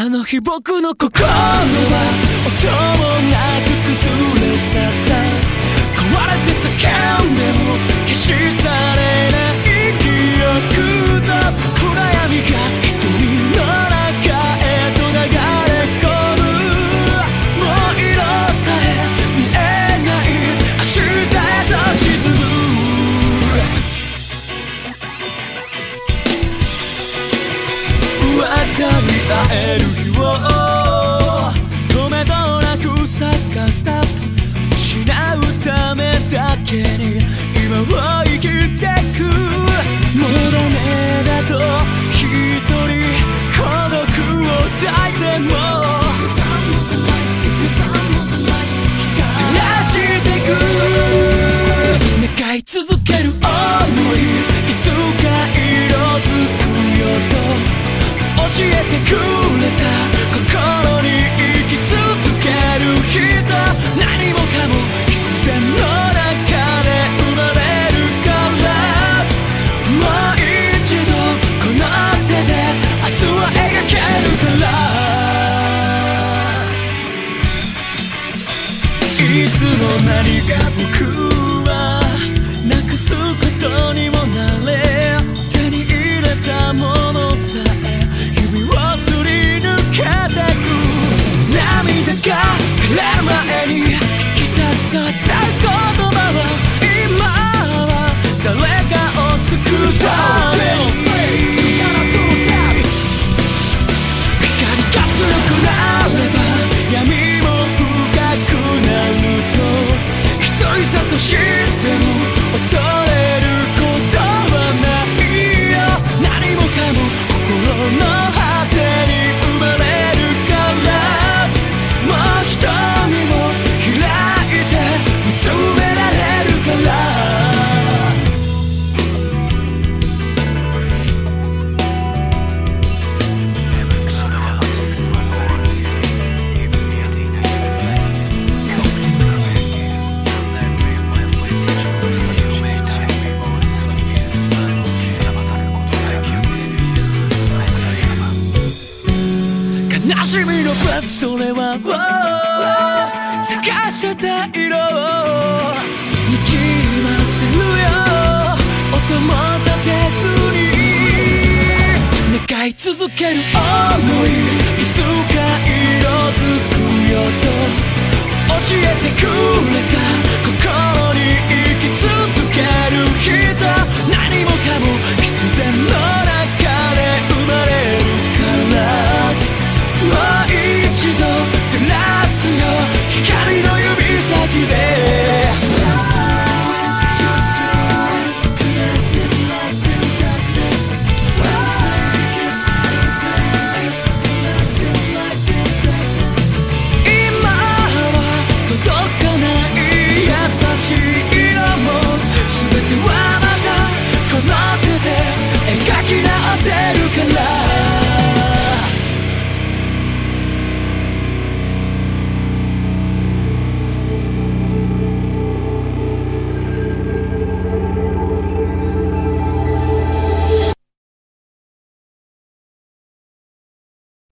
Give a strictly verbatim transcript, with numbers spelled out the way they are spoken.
あの日僕の心は音もなく崩れ去った。壊れて叫んでも消し去れない記憶と暗闇が一人の中へと流れ込む。もう色さえ見えない明日へと沈む。分かり合える日を止めどなく探した。失うためだけに今を生きてく。もうダメだと一人孤独を抱いても照らしてく。願い続ける想いいつか色づくよと教えてくれた。心に生き続ける人、何もかも必然の中で生まれるから。もう一度この手で明日は描けるから。いつの間にか僕はなくすことにもなれ、手に入れたものさえ指をすり抜けてく。涙が枯れる前に聞きたかった言葉は今は誰かを救うために。光が強くなれば闇も深くなると気づいたとしても恐れることはないよ。何もかも心の果てに生まれるから。もう瞳を開いて見つめられるから。悲しみのブレス、それは探してた色